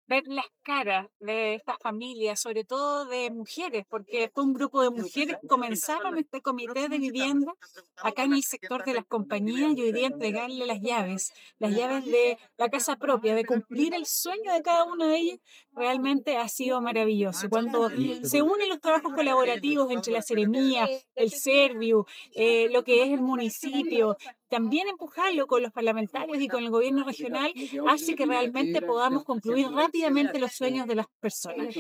ver las caras de estas familias, sobre todo de mujeres, porque fue un grupo de mujeres que comenzaron este comité de vivienda acá en el sector de las compañías y hoy día entregarle las llaves de la casa propia, de cumplir el sueño de cada una de ellas, realmente ha sido maravilloso. Cuando se unen los trabajos colaborativos entre la Seremía, el Serviu, lo que es el municipio, también empujarlo con los parlamentarios y con el gobierno regional, hace que realmente podamos concluir rápidamente los sueños de las personas.